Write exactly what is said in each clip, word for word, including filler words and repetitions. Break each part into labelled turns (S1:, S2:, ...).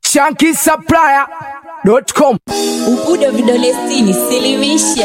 S1: Shanky Supplier dot com.
S2: Ubudo vidole sitini silimisha.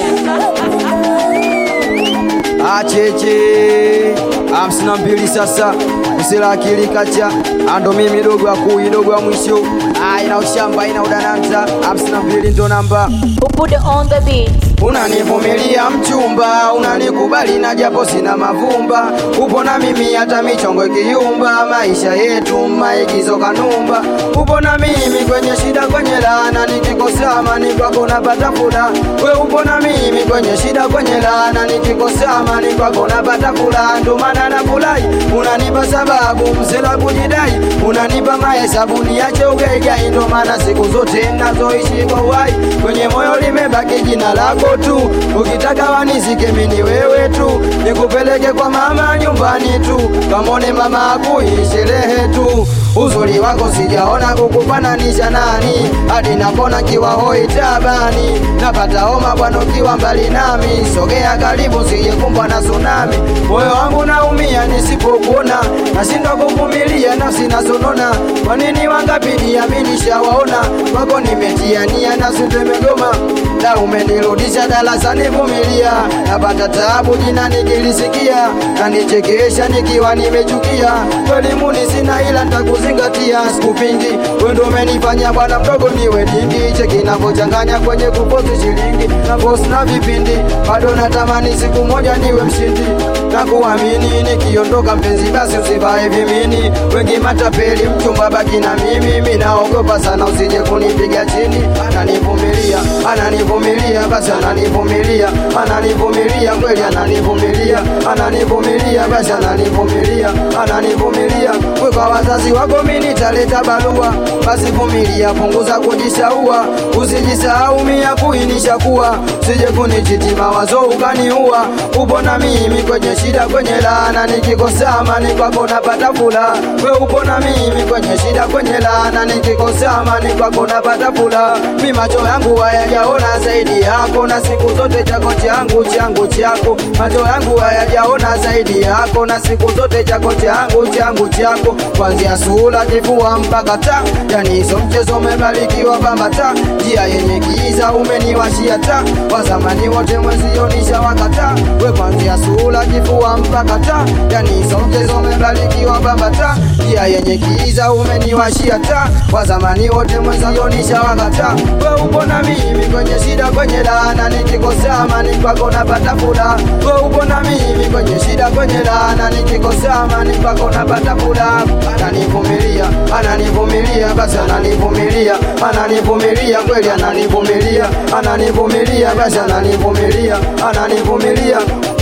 S3: Acheche hamsini na mbili sasa usila akili kacha ando mimi dogo akui dogo wa mwisho ina ushamba ina udananta hamsini na mbili ndo namba.
S2: Ubudo on the beat.
S3: Unanivumilia mchumba, unanikubali na japo sina mavumba, upo na mimi hata michongo ikiyumba, maisha yetu maigizo kanumba, upo na mimi kwenye shida kwenye laana, nikikosa amani kwako napata furaha, we upo na mimi kwenye shida kwenye laana, nikikosa amani kwako napata furaha, ndo maana nafurahi, unanipa sababu msela kujidai, unanipa mahesabu niache ugaigai, ndo maana siku zote nazoishi kwa uhai, kwenye moyo limebaki jina lako tu, ukitaka wanizike mini wewe tu, nikupeleke kwa mama nyumbani tu, kamone mama akui sherehe tu, uzuri wako sijaona kukufananisha nani, hadi napona kiwa hoi tabani, napata homa bwana ukiwa mbali nami, sogea karibu sije kumbwa na tsunami, moyo wangu naumia nisipokuona, nashindwa kuvumilia nafsi nasonona, kwa nini wangapi amini shawaona, wako nimetia nia na sutemegoma, na umenirudisha darasani vumilia, napata taabu jina nikilisikia, na nichekesha nikiwa nimechukia, elimu ni sina ila nitakuzingatia, sikupingi wewe ndio umenifanya bwana mdogo niwe dingi, cheki ninapochanganya kwenye kuposti shilingi na post na vipindi, bado natamani siku moja niwe mshindi, na kuamini nikiondoka mpenzi basi usivae vimini, wengi matapeli mchumba baki na mimi, mimi naogopa sana usije kunipiga chini, ananivumilia ananivumilia basi ananivumilia ananivumilia kweli ananivumilia ananivumilia basi ananivumilia ananivumilia, kwa wazazi wako mimi nitaleta barua, basi vumilia punguza kujishaua, usijisahau mimi kuinisha kuwa, sije kunichiti mawazo ukaniua, upo na mimi kwenye shida kwenye laana, nikikosa amani kwako napata furaha, wewe upo na mimi kwenye shida kwenye laana, nikikosa amani kwako napata furaha, mimi macho yangu hayajaona zaidi yako, na siku zote chako changu changu chako, macho yangu hayajaona zaidi yako, na siku zote chako changu changu chako, kuanzia sura kifua mpaka ta, yani hizo mchezo umebarikiwa bambata, njia yenye giza umeniwashia ta, wa zamani wote mwenzio nishawakata, we kuanzia sura kifua mpaka ta, yani hizo mchezo umebarikiwa bambata, njia yenye giza umeniwashia ta, wa zamani wote mwenzio nishawakata, we upo na mimi kwenye shida kwenye laana, nikikosa amani kwako napata furaha, we upo na mimi kwenye shida kwenye laana, nikikosa amani kwako napata furaha, ananivumilia ananivumilia basi ananivumilia ananivumilia kweli ananivumilia ananivumilia basi ananivumilia ananivumilia,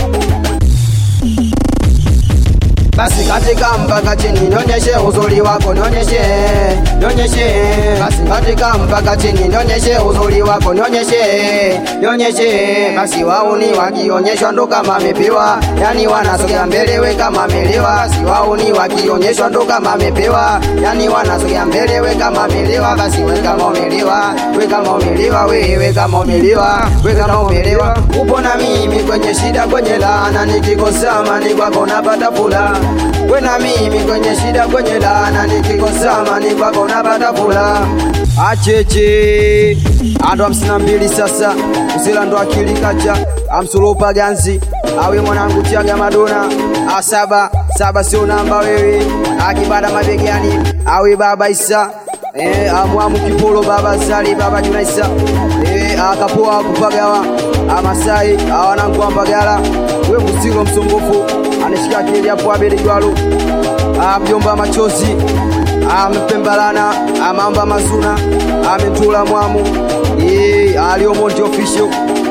S3: basi katika mpaka chini nionyeshe uzuri wako nionyeshe nionyeshe, basi katika mpaka chini nionyeshe uzuri wako nionyeshe nionyeshe, basi wauni wakionyeshwa ndo kama mepewa, yani wanasogea mbele we kama melewa, basi wauni wakionyeshwa ndo kama mepewa, yani wanasogea mbele we kama melewa, basi we kama umelewa we kama umelewa we we kama umelewa we kama umelewa, upo na mimi kwenye shida kwenye laana, nikikosa amani kwako napata furaha, we na mimi kwenye shida kwenye laana, nikikosa amani kwako napata furaha. Acheche ando hamsini na mbili sasa usila ndo akili kacha amsulupa ganzi awe mwanangu Tiaga Madonna asaba saba sio namba wewe akibada mabegani awe baba Isa eh amwamu kipolo baba Sali baba Junaisa eh akapoa kupagawa amasai awanangu ambagala we musilo msumbufu anashika akili hapo abeli gwalo amjomba machozi ampembalana amamba mazuna ametula mwamu eh alio Monty official.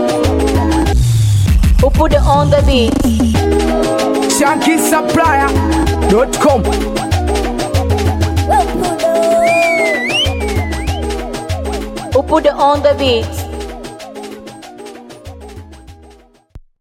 S2: Ubudo on the beat.
S1: Shanky Supplier dot com.
S2: Ubudo on the beat.